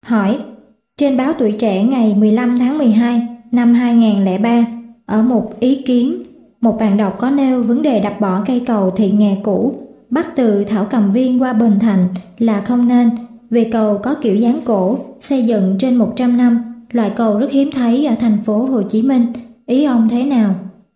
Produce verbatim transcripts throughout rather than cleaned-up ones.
Hỏi: trên báo Tuổi Trẻ ngày mười lăm tháng mười hai năm hai nghìn không trăm lẻ ba, ở một ý kiến, một bạn đọc có nêu vấn đề đập bỏ cây cầu Thị Nghè cũ bắt từ Thảo Cầm Viên qua Bình Thạnh là không nên, vì cầu có kiểu dáng cổ, xây dựng trên một trăm năm, loại cầu rất hiếm thấy ở thành phố Hồ Chí Minh. Ý ông thế nào?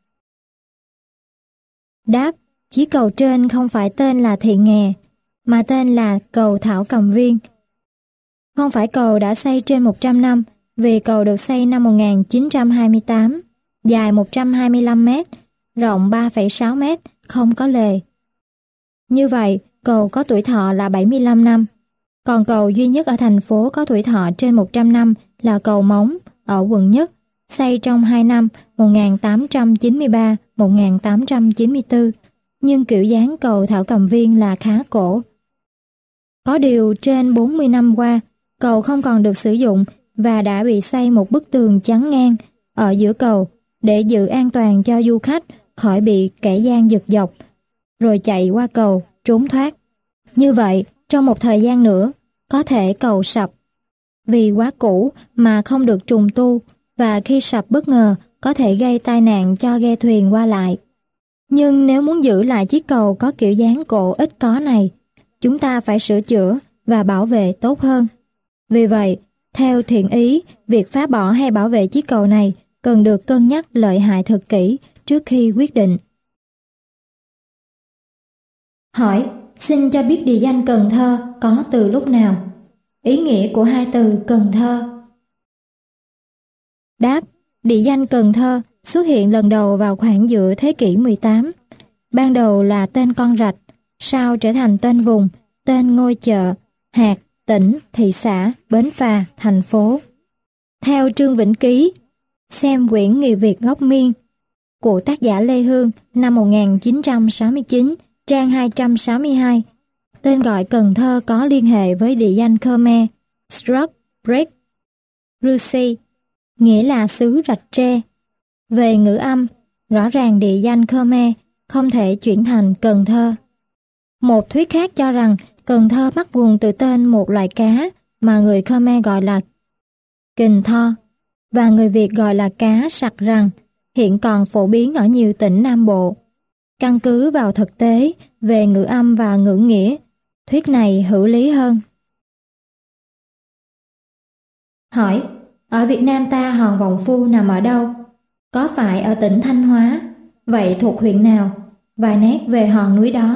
Đáp: chiếc cầu trên không phải tên là Thị Nghè, mà tên là cầu Thảo Cầm Viên. Không phải cầu đã xây trên một trăm năm, vì cầu được xây năm một nghìn chín trăm hai mươi tám, dài một trăm hai mươi lăm mét, rộng ba phẩy sáu mét, không có lề. Như vậy, cầu có tuổi thọ là bảy mươi lăm năm. Còn cầu duy nhất ở thành phố có tuổi thọ trên một trăm năm là cầu Móng ở quận Nhất, xây trong hai năm một nghìn tám trăm chín mươi ba đến một nghìn tám trăm chín mươi tư, nhưng kiểu dáng cầu Thảo Cầm Viên là khá cổ. Có điều trên bốn mươi năm qua, cầu không còn được sử dụng và đã bị xây một bức tường chắn ngang ở giữa cầu để giữ an toàn cho du khách khỏi bị kẻ gian giật dọc, rồi chạy qua cầu, trốn thoát. Như vậy, trong một thời gian nữa, có thể cầu sập. Vì quá cũ mà không được trùng tu, và khi sập bất ngờ có thể gây tai nạn cho ghe thuyền qua lại. Nhưng nếu muốn giữ lại chiếc cầu có kiểu dáng cổ ít có này, chúng ta phải sửa chữa và bảo vệ tốt hơn. Vì vậy, theo thiện ý, việc phá bỏ hay bảo vệ chiếc cầu này cần được cân nhắc lợi hại thật kỹ trước khi quyết định. Hỏi: xin cho biết địa danh Cần Thơ có từ lúc nào? Ý nghĩa của hai từ Cần Thơ. Đáp: địa danh Cần Thơ xuất hiện lần đầu vào khoảng giữa thế kỷ mười tám. Ban đầu là tên con rạch, sau trở thành tên vùng, tên ngôi chợ, hạt, tỉnh, thị xã, bến phà, thành phố. Theo Trương Vĩnh Ký, xem quyển Người Việt gốc Miên của tác giả Lê Hương năm một nghìn chín trăm sáu mươi chín, trang hai trăm sáu mươi hai, tên gọi Cần Thơ có liên hệ với địa danh Khmer Struck Break Rusi, nghĩa là xứ rạch tre. Về ngữ âm, rõ ràng địa danh Khmer không thể chuyển thành Cần Thơ. Một thuyết khác cho rằng Cần Thơ bắt nguồn từ tên một loại cá mà người Khmer gọi là kình tho và người Việt gọi là cá sặc răng, hiện còn phổ biến ở nhiều tỉnh Nam Bộ. Căn cứ vào thực tế về ngữ âm và ngữ nghĩa, thuyết này hữu lý hơn. Hỏi: ở Việt Nam ta hòn Vọng Phu nằm ở đâu? Có phải ở tỉnh Thanh Hóa? Vậy thuộc huyện nào? Vài nét về hòn núi đó.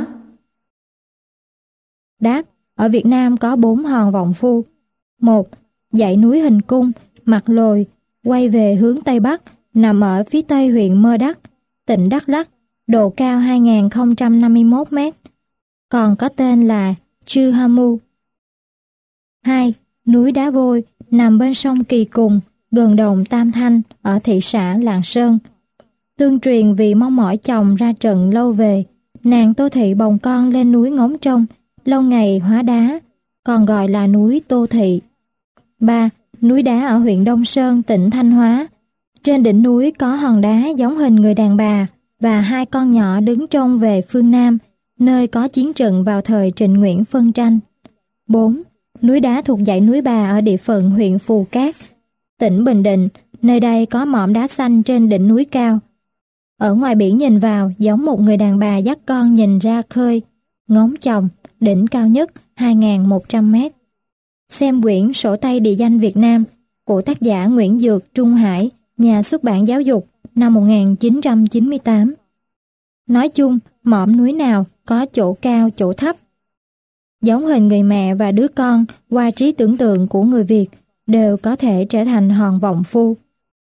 Đáp: ở Việt Nam có bốn hòn Vọng Phu. Một, dãy núi hình cung, mặt lồi, quay về hướng Tây Bắc, nằm ở phía tây huyện Mơ Đắc, tỉnh Đắk Lắk, độ cao hai nghìn không trăm năm mươi mốt mét, còn có tên là Chư Ha Mu. Hai, núi Đá Vôi, nằm bên sông Kỳ Cùng, gần đồn Tam Thanh ở thị xã Lạng Sơn. Tương truyền vì mong mỏi chồng ra trận lâu về, nàng Tô Thị bồng con lên núi ngóng trông, lâu ngày hóa đá, còn gọi là núi Tô Thị. Ba, núi đá ở huyện Đông Sơn, tỉnh Thanh Hóa. Trên đỉnh núi có hòn đá giống hình người đàn bà và hai con nhỏ đứng trông về phương Nam, nơi có chiến trận vào thời Trịnh Nguyễn phân tranh. Bốn, núi đá thuộc dãy núi Bà ở địa phận huyện Phù Cát, tỉnh Bình Định. Nơi đây có mỏm đá xanh trên đỉnh núi cao. Ở ngoài biển nhìn vào giống một người đàn bà dắt con nhìn ra khơi, ngóng chồng, đỉnh cao nhất hai nghìn một trăm mét. Xem quyển Sổ tay địa danh Việt Nam của tác giả Nguyễn Dược Trung Hải, nhà xuất bản Giáo dục, năm một nghìn chín trăm chín mươi tám. Nói chung, mỏm núi nào có chỗ cao chỗ thấp, giống hình người mẹ và đứa con qua trí tưởng tượng của người Việt, đều có thể trở thành hòn Vọng Phu.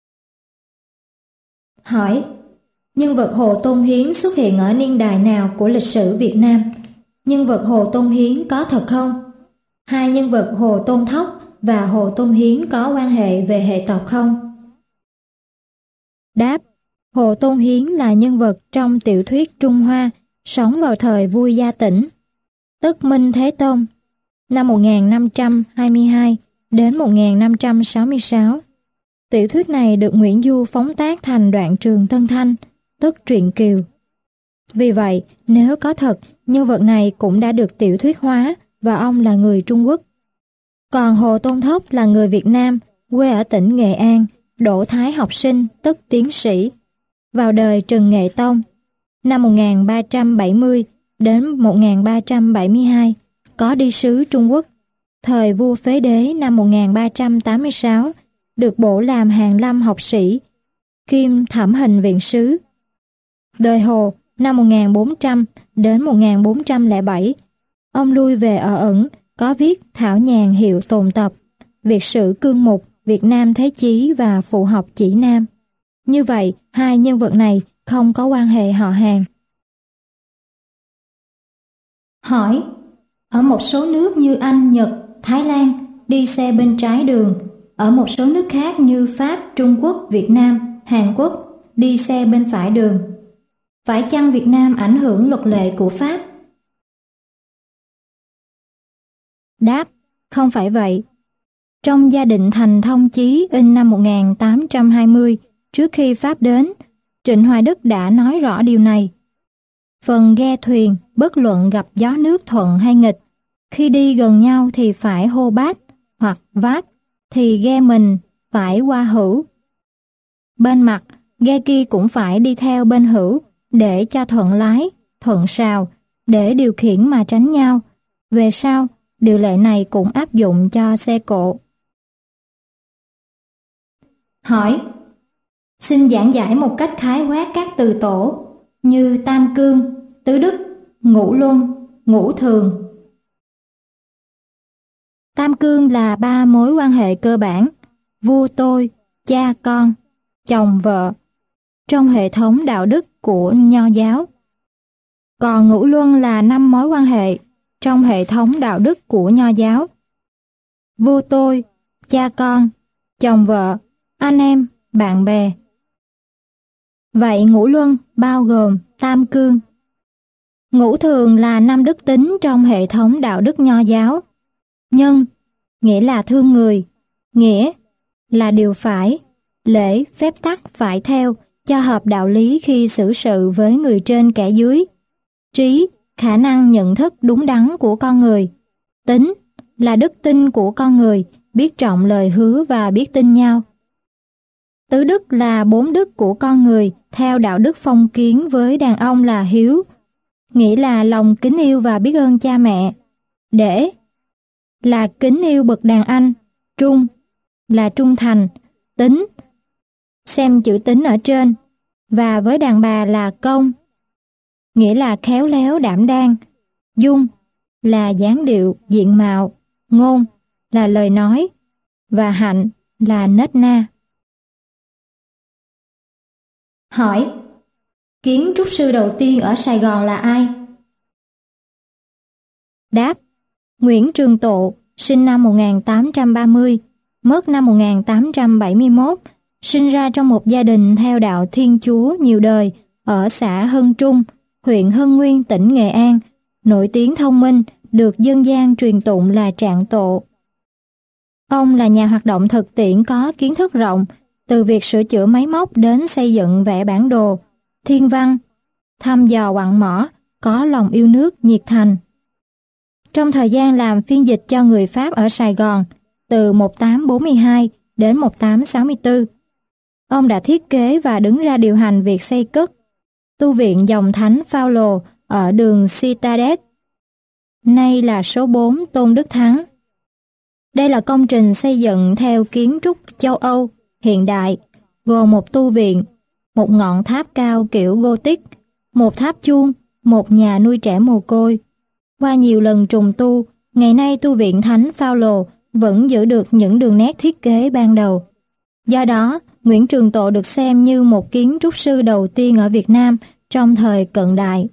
Hỏi: nhân vật Hồ Tôn Hiến xuất hiện ở niên đại nào của lịch sử Việt Nam? Nhân vật Hồ Tôn Hiến có thật không? Hai nhân vật Hồ Tôn Thóc và Hồ Tôn Hiến có quan hệ về hệ tộc không? Đáp: Hồ Tôn Hiến là nhân vật trong tiểu thuyết Trung Hoa, sống vào thời vua Gia Tĩnh, tức Minh Thế Tôn, năm một nghìn năm trăm hai mươi hai đến một nghìn năm trăm sáu mươi sáu. Tiểu thuyết này được Nguyễn Du phóng tác thành đoạn Trường Tân Thanh, tức truyện Kiều. Vì vậy, nếu có thật, nhân vật này cũng đã được tiểu thuyết hóa và ông là người Trung Quốc. Còn Hồ Tôn Thốc là người Việt Nam, quê ở tỉnh Nghệ An, đỗ thái học sinh, tức tiến sĩ. Vào đời Trần Nghệ Tông, năm một nghìn ba trăm bảy mươi đến một nghìn ba trăm bảy mươi hai, có đi sứ Trung Quốc. Thời vua Phế Đế năm một nghìn ba trăm tám mươi sáu, được bổ làm hàn lâm học sĩ, kiêm thẩm hình viện sứ. Đời Hồ, năm một nghìn bốn trăm đến một nghìn bốn trăm lẻ bảy, ông lui về ở ẩn, có viết thảo nhàn hiệu tồn tập, Việt sử cương mục, Việt Nam Thế Chí và Phụ học Chỉ Nam. Như vậy, hai nhân vật này không có quan hệ họ hàng. Hỏi: ở một số nước như Anh, Nhật, Thái Lan, đi xe bên trái đường. Ở một số nước khác như Pháp, Trung Quốc, Việt Nam, Hàn Quốc, đi xe bên phải đường. Phải chăng Việt Nam ảnh hưởng luật lệ của Pháp? Đáp: không phải vậy. Trong gia định Thành Thông Chí in năm một nghìn tám trăm hai mươi, trước khi Pháp đến, Trịnh Hoài Đức đã nói rõ điều này. Phần ghe thuyền, bất luận gặp gió nước thuận hay nghịch, khi đi gần nhau thì phải hô bát, hoặc vát, thì ghe mình phải qua hữu. Bên mặt, ghe kia cũng phải đi theo bên hữu, để cho thuận lái, thuận sào, để điều khiển mà tránh nhau. Về sau, điều lệ này cũng áp dụng cho xe cộ. Hỏi: xin giảng giải một cách khái quát các từ tổ như tam cương, tứ đức, ngũ luân, ngũ thường. Tam cương là ba mối quan hệ cơ bản: vua tôi, cha con, chồng vợ, trong hệ thống đạo đức của Nho giáo. Còn ngũ luân là năm mối quan hệ trong hệ thống đạo đức của Nho giáo: vua tôi, cha con, chồng vợ, anh em, bạn bè. Vậy ngũ luân bao gồm tam cương. Ngũ thường là năm đức tính trong hệ thống đạo đức Nho giáo. Nhân, nghĩa là thương người. Nghĩa là điều phải. Lễ, phép tắc phải theo cho hợp đạo lý khi xử sự với người trên kẻ dưới. Trí, khả năng nhận thức đúng đắn của con người. Tính là đức tin của con người, biết trọng lời hứa và biết tin nhau. Tứ đức là bốn đức của con người theo đạo đức phong kiến với đàn ông là hiếu, nghĩa là lòng kính yêu và biết ơn cha mẹ. Để là kính yêu bậc đàn anh. Trung là trung thành. Tính, xem chữ tính ở trên. Và với đàn bà là công, nghĩa là khéo léo đảm đang. Dung là dáng điệu, diện mạo. Ngôn là lời nói. Và hạnh là nết na. Hỏi: kiến trúc sư đầu tiên ở Sài Gòn là ai? Đáp: Nguyễn Trường Tộ, sinh năm một nghìn tám trăm ba mươi, mất năm một nghìn tám trăm bảy mươi mốt, sinh ra trong một gia đình theo đạo Thiên Chúa nhiều đời ở xã Hân Trung, huyện Hân Nguyên, tỉnh Nghệ An, nổi tiếng thông minh, được dân gian truyền tụng là Trạng Tộ. Ông là nhà hoạt động thực tiễn có kiến thức rộng, từ việc sửa chữa máy móc đến xây dựng vẽ bản đồ, thiên văn, thăm dò quặng mỏ, có lòng yêu nước nhiệt thành. Trong thời gian làm phiên dịch cho người Pháp ở Sài Gòn, từ một nghìn tám trăm bốn mươi hai đến một nghìn tám trăm sáu mươi tư, ông đã thiết kế và đứng ra điều hành việc xây cất tu viện dòng Thánh Phaolô ở đường Citadès, nay là số bốn Tôn Đức Thắng. Đây là công trình xây dựng theo kiến trúc châu Âu hiện đại, gồm một tu viện, một ngọn tháp cao kiểu Gothic, một tháp chuông, một nhà nuôi trẻ mồ côi. Qua nhiều lần trùng tu, ngày nay tu viện Thánh Phaolô vẫn giữ được những đường nét thiết kế ban đầu. Do đó, Nguyễn Trường Tộ được xem như một kiến trúc sư đầu tiên ở Việt Nam trong thời cận đại.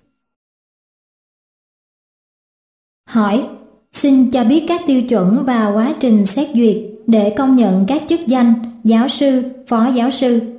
Hỏi: xin cho biết các tiêu chuẩn và quá trình xét duyệt để công nhận các chức danh giáo sư, phó giáo sư.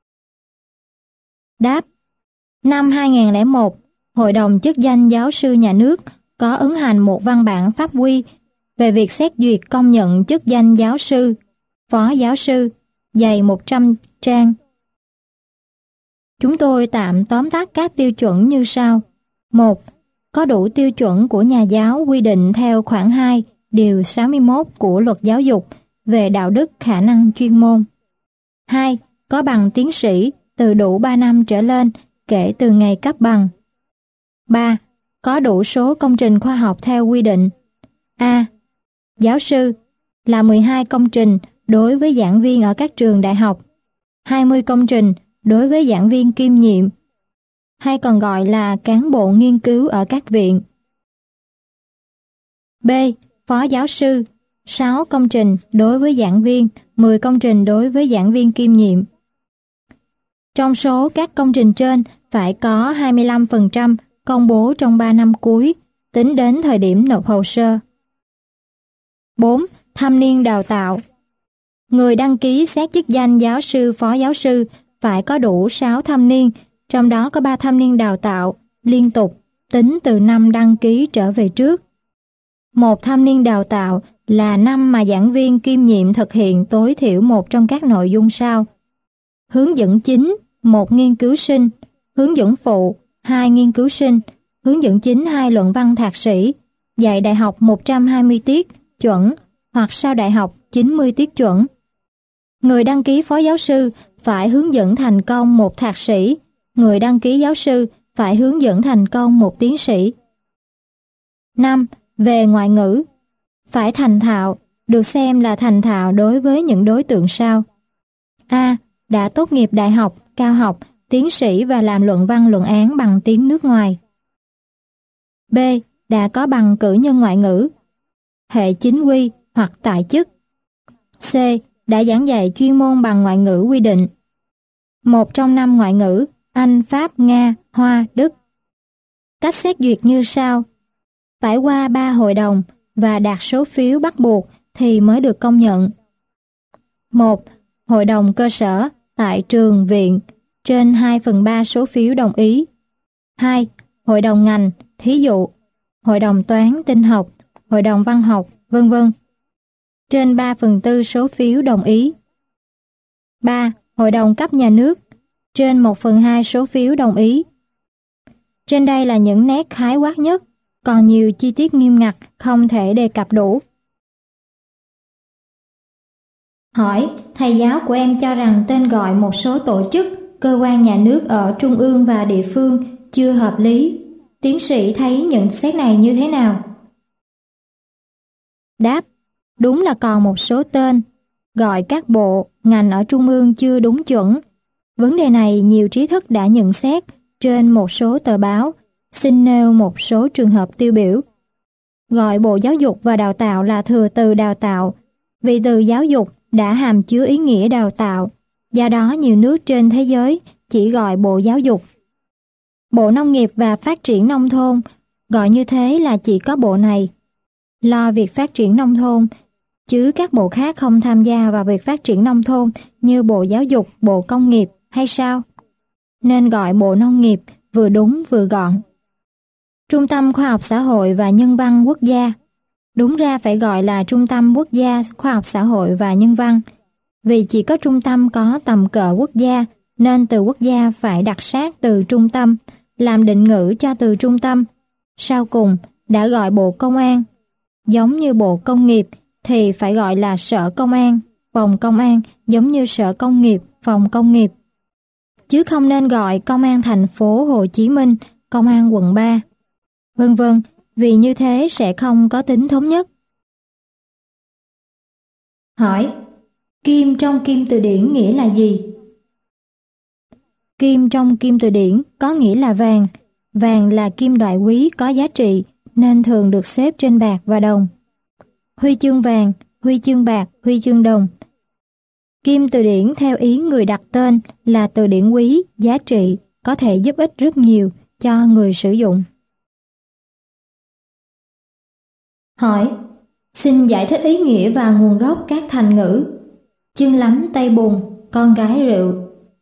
Đáp: năm hai nghìn không trăm lẻ một, Hội đồng chức danh giáo sư nhà nước có ấn hành một văn bản pháp quy về việc xét duyệt công nhận chức danh giáo sư, phó giáo sư, dày một trăm trang. Chúng tôi tạm tóm tắt các tiêu chuẩn như sau. một. Có đủ tiêu chuẩn của nhà giáo quy định theo khoản hai, điều sáu mươi mốt của Luật Giáo dục về đạo đức khả năng chuyên môn. hai. Có bằng tiến sĩ từ đủ ba năm trở lên kể từ ngày cấp bằng. ba. Có đủ số công trình khoa học theo quy định. A. Giáo sư là mười hai công trình đối với giảng viên ở các trường đại học, hai mươi công trình đối với giảng viên kiêm nhiệm, hay còn gọi là cán bộ nghiên cứu ở các viện. B. Phó giáo sư, sáu công trình đối với giảng viên, mười công trình đối với giảng viên kiêm nhiệm. Trong số các công trình trên phải có hai mươi lăm phần trăm công bố trong ba năm cuối, tính đến thời điểm nộp hồ sơ. bốn. Thâm niên đào tạo. Người đăng ký xét chức danh giáo sư, phó giáo sư phải có đủ sáu thâm niên, trong đó có ba thâm niên đào tạo liên tục, tính từ năm đăng ký trở về trước. Một thâm niên đào tạo là năm mà giảng viên kiêm nhiệm thực hiện tối thiểu một trong các nội dung sau: hướng dẫn chính, một nghiên cứu sinh; hướng dẫn phụ, hai nghiên cứu sinh; hướng dẫn chính, hai luận văn thạc sĩ; dạy đại học một trăm hai mươi tiết chuẩn hoặc sau đại học chín mươi tiết chuẩn. Người đăng ký phó giáo sư phải hướng dẫn thành công một thạc sĩ, người đăng ký giáo sư phải hướng dẫn thành công một tiến sĩ. năm. Về ngoại ngữ. Phải thành thạo, được xem là thành thạo đối với những đối tượng sau: A. Đã tốt nghiệp đại học, cao học, tiến sĩ và làm luận văn luận án bằng tiếng nước ngoài. B. Đã có bằng cử nhân ngoại ngữ, hệ chính quy hoặc tại chức. C. Đã giảng dạy chuyên môn bằng ngoại ngữ quy định, một trong năm ngoại ngữ Anh, Pháp, Nga, Hoa, Đức. Cách xét duyệt như sau: phải qua ba hội đồng và đạt số phiếu bắt buộc thì mới được công nhận. một. Hội đồng cơ sở tại trường, viện, trên hai phần ba số phiếu đồng ý. hai. Hội đồng ngành, thí dụ hội đồng toán, tin học, hội đồng văn học, vân vân, trên ba phần tư số phiếu đồng ý. ba. Hội đồng cấp nhà nước, trên một phần hai số phiếu đồng ý. Trên đây là những nét khái quát nhất, còn nhiều chi tiết nghiêm ngặt không thể đề cập đủ. Hỏi, thầy giáo của em cho rằng tên gọi một số tổ chức, cơ quan nhà nước ở trung ương và địa phương chưa hợp lý. Tiến sĩ thấy nhận xét này như thế nào? Đáp, đúng là còn một số tên gọi các bộ, ngành ở trung ương chưa đúng chuẩn. Vấn đề này nhiều trí thức đã nhận xét trên một số tờ báo, xin nêu một số trường hợp tiêu biểu. Gọi Bộ Giáo dục và Đào tạo là thừa từ đào tạo, vì từ giáo dục đã hàm chứa ý nghĩa đào tạo, do đó nhiều nước trên thế giới chỉ gọi Bộ Giáo dục. Bộ Nông nghiệp và Phát triển Nông thôn gọi như thế là chỉ có bộ này lo việc phát triển nông thôn, chứ các bộ khác không tham gia vào việc phát triển nông thôn như Bộ Giáo dục, Bộ Công nghiệp hay sao? Nên gọi Bộ Nông nghiệp vừa đúng vừa gọn. Trung tâm Khoa học Xã hội và Nhân văn Quốc gia, đúng ra phải gọi là Trung tâm Quốc gia Khoa học Xã hội và Nhân văn, vì chỉ có trung tâm có tầm cỡ quốc gia, nên từ quốc gia phải đặt sát từ trung tâm, làm định ngữ cho từ trung tâm. Sau cùng đã gọi Bộ Công an. Giống như Bộ Công nghiệp thì phải gọi là Sở Công an, Phòng Công an, giống như Sở Công nghiệp, Phòng Công nghiệp. Chứ không nên gọi Công an thành phố Hồ Chí Minh, Công an quận ba, vân vân, vì như thế sẽ không có tính thống nhất. Hỏi, kim trong Kim Từ Điển nghĩa là gì? Kim trong Kim Từ Điển có nghĩa là vàng. Vàng là kim loại quý có giá trị nên thường được xếp trên bạc và đồng. Huy chương vàng, huy chương bạc, huy chương đồng. Kim Từ Điển theo ý người đặt tên là từ điển quý, giá trị, có thể giúp ích rất nhiều cho người sử dụng. Hỏi, xin giải thích ý nghĩa và nguồn gốc các thành ngữ Chương lắm tay bùn, con gái rượu.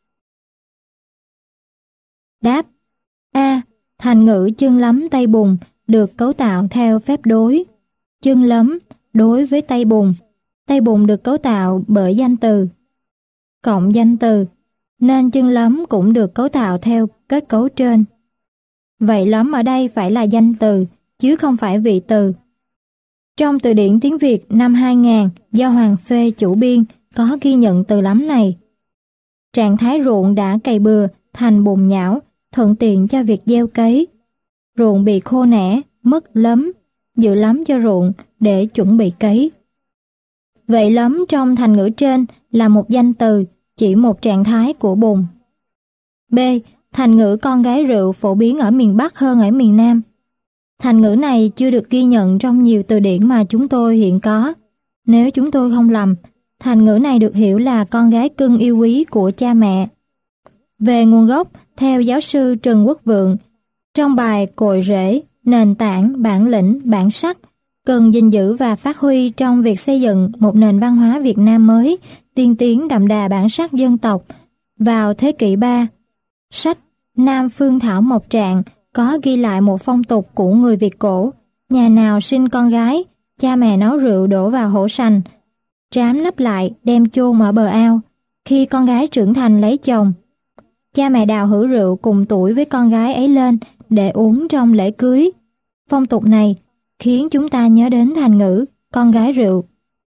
Đáp, A. Thành ngữ chương lắm tay bùn được cấu tạo theo phép đối. Chương lắm đối với tay bùn. Tay bùn được cấu tạo bởi danh từ cộng danh từ, nên chương lắm cũng được cấu tạo theo kết cấu trên. Vậy lắm ở đây phải là danh từ, chứ không phải vị từ. Trong từ điển tiếng Việt năm hai nghìn do Hoàng Phê chủ biên có ghi nhận từ lắm này. Trạng thái ruộng đã cày bừa thành bùn nhão, thuận tiện cho việc gieo cấy. Ruộng bị khô nẻ, mất lấm, dự lắm cho ruộng để chuẩn bị cấy. Vậy lấm trong thành ngữ trên là một danh từ chỉ một trạng thái của bùn. B. Thành ngữ con gái rượu phổ biến ở miền Bắc hơn ở miền Nam. Thành ngữ này chưa được ghi nhận trong nhiều từ điển mà chúng tôi hiện có. Nếu chúng tôi không lầm, thành ngữ này được hiểu là con gái cưng yêu quý của cha mẹ. Về nguồn gốc, theo giáo sư Trần Quốc Vượng, trong bài Cội rễ, nền tảng, bản lĩnh, bản sắc, cần gìn giữ và phát huy trong việc xây dựng một nền văn hóa Việt Nam mới, tiên tiến đậm đà bản sắc dân tộc. Vào thế kỷ ba, sách Nam Phương Thảo Mộc Trạng có ghi lại một phong tục của người Việt cổ. Nhà nào sinh con gái, cha mẹ nấu rượu đổ vào hổ sành, trám nắp lại đem chôn ở bờ ao. Khi con gái trưởng thành lấy chồng, cha mẹ đào hũ rượu cùng tuổi với con gái ấy lên để uống trong lễ cưới. Phong tục này khiến chúng ta nhớ đến thành ngữ con gái rượu.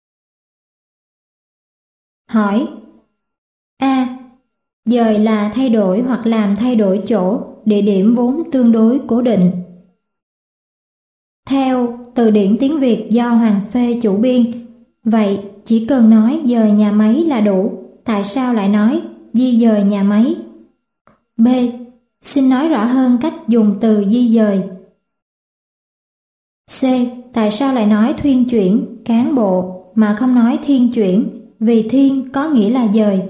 Hỏi: A. Dời là thay đổi hoặc làm thay đổi chỗ, địa điểm vốn tương đối cố định. Theo từ điển tiếng Việt do Hoàng Phê chủ biên, vậy chỉ cần nói dời nhà máy là đủ, tại sao lại nói di dời nhà máy? B. Xin nói rõ hơn cách dùng từ di dời. C. Tại sao lại nói thuyên chuyển, cán bộ mà không nói thiên chuyển, vì thiên có nghĩa là dời?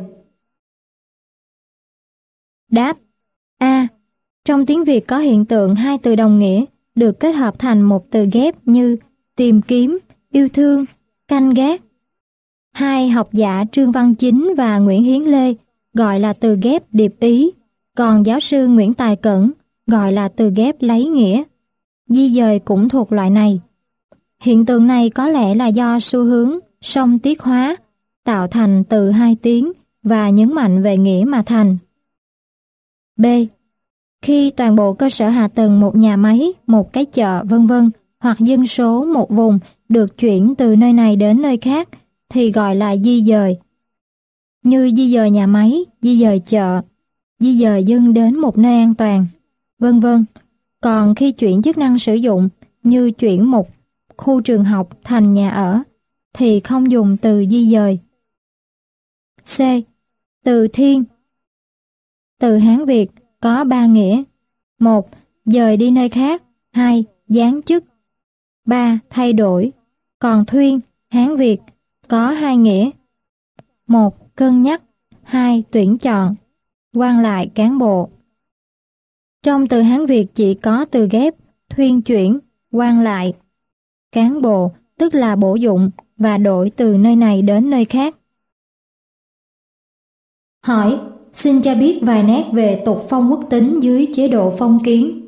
Đáp: A. Trong tiếng Việt có hiện tượng hai từ đồng nghĩa được kết hợp thành một từ ghép như tìm kiếm, yêu thương, canh gác. Hai học giả Trương Văn Chính và Nguyễn Hiến Lê gọi là từ ghép điệp ý, còn giáo sư Nguyễn Tài Cẩn gọi là từ ghép lấy nghĩa. Di dời cũng thuộc loại này. Hiện tượng này có lẽ là do xu hướng song tiết hóa, tạo thành từ hai tiếng và nhấn mạnh về nghĩa mà thành. B. Khi toàn bộ cơ sở hạ tầng một nhà máy, một cái chợ, vân vân hoặc dân số một vùng được chuyển từ nơi này đến nơi khác thì gọi là di dời. Như di dời nhà máy, di dời chợ, di dời dân đến một nơi an toàn, vân vân. Còn khi chuyển chức năng sử dụng như chuyển một khu trường học thành nhà ở thì không dùng từ di dời. C. Từ thiên. Từ Hán Việt có ba nghĩa: một. Dời đi nơi khác. Hai. Giáng chức. Ba. Thay đổi. Còn thuyên, Hán Việt có hai nghĩa: một. Cân nhắc. Hai. Tuyển chọn. Quan lại, cán bộ. Trong từ Hán Việt chỉ có từ ghép thuyên chuyển, quan lại, cán bộ, tức là bổ dụng và đổi từ nơi này đến nơi khác. Hỏi: xin cho biết vài nét về tục phong quốc tính dưới chế độ phong kiến.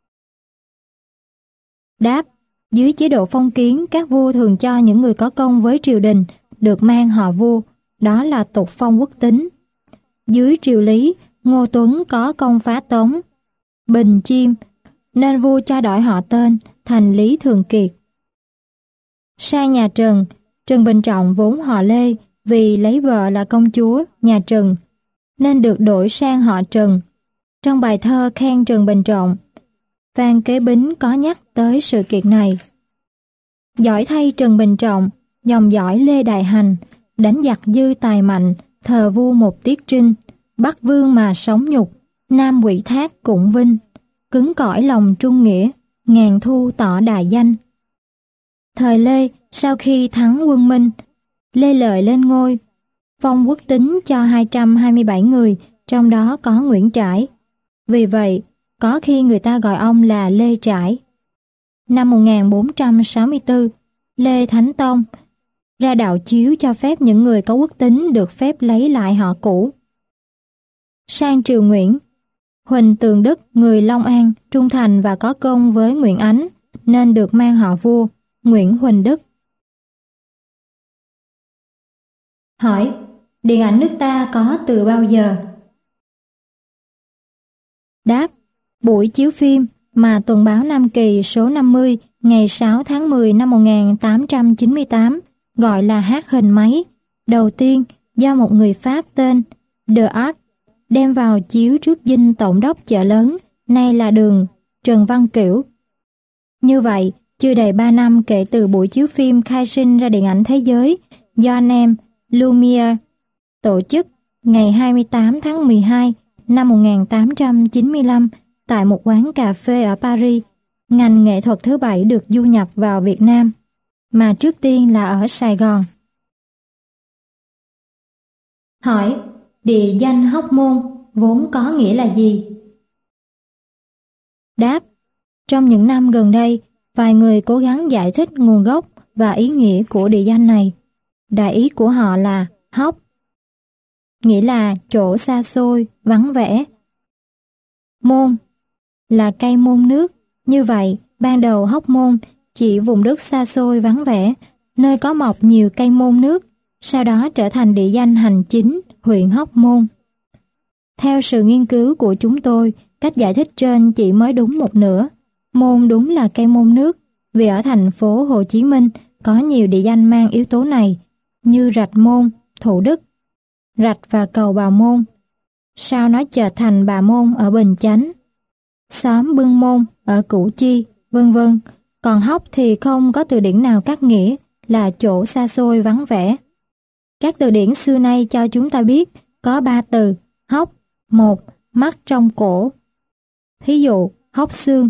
Đáp: dưới chế độ phong kiến, các vua thường cho những người có công với triều đình được mang họ vua, đó là tục phong quốc tính. Dưới triều Lý, Ngô Tuấn có công phá Tống, Bình Chiêm, nên vua cho đổi họ tên thành Lý Thường Kiệt. Sang nhà Trần, Trần Bình Trọng vốn họ Lê, vì lấy vợ là công chúa nhà Trần nên được đổi sang họ Trần. Trong bài thơ khen Trần Bình Trọng, Phan Kế Bính có nhắc tới sự kiện này. Giỏi thay Trần Bình Trọng, dòng dõi Lê Đại Hành, đánh giặc dư tài mạnh, thờ vua một tiết trinh, Bắc vương mà sống nhục, Nam quỷ thác cũng vinh, cứng cỏi lòng trung nghĩa, ngàn thu tỏ đại danh. Thời Lê, sau khi thắng quân Minh, Lê Lợi lên ngôi, phong quốc tính cho hai trăm hai mươi bảy người, trong đó có Nguyễn Trãi. Vì vậy, có khi người ta gọi ông là Lê Trãi. Năm một nghìn bốn trăm sáu mươi tư, Lê Thánh Tông ra đạo chiếu cho phép những người có quốc tính được phép lấy lại họ cũ. Sang triều Nguyễn, Huỳnh Tường Đức, người Long An, trung thành và có công với Nguyễn Ánh, nên được mang họ vua, Nguyễn Huỳnh Đức. Hỏi: điện ảnh nước ta có từ bao giờ? Đáp: buổi chiếu phim mà tuần báo Nam Kỳ số năm mươi ngày sáu tháng mười năm một nghìn tám trăm chín mươi tám gọi là hát hình máy, đầu tiên do một người Pháp tên De Art đem vào chiếu trước dinh tổng đốc chợ lớn, nay là đường Trần Văn Kiểu. Như vậy, chưa đầy ba năm kể từ buổi chiếu phim khai sinh ra điện ảnh thế giới do anh em Lumière tổ chức ngày hai mươi tám tháng mười hai năm một nghìn tám trăm chín mươi lăm tại một quán cà phê ở Paris, ngành nghệ thuật thứ bảy được du nhập vào Việt Nam, mà trước tiên là ở Sài Gòn. Hỏi, địa danh Hóc Môn vốn có nghĩa là gì? Đáp, trong những năm gần đây, vài người cố gắng giải thích nguồn gốc và ý nghĩa của địa danh này. Đại ý của họ là hóc, nghĩa là chỗ xa xôi, vắng vẻ. Môn là cây môn nước. Như vậy, ban đầu Hóc Môn chỉ vùng đất xa xôi vắng vẻ, nơi có mọc nhiều cây môn nước, sau đó trở thành địa danh hành chính huyện Hóc Môn. Theo sự nghiên cứu của chúng tôi, cách giải thích trên chỉ mới đúng một nửa. Môn đúng là cây môn nước, vì ở thành phố Hồ Chí Minh có nhiều địa danh mang yếu tố này, như Rạch Môn, Thủ Đức, Rạch và cầu Bà Môn. Sau nó trở thành Bà Môn ở Bình Chánh, xóm Bưng Môn ở Củ Chi, vân vân. Còn Hóc thì không có từ điển nào cắt nghĩa là chỗ xa xôi vắng vẻ. Các từ điển xưa nay cho chúng ta biết có ba từ hóc. Một, mắt trong cổ, thí dụ hóc xương.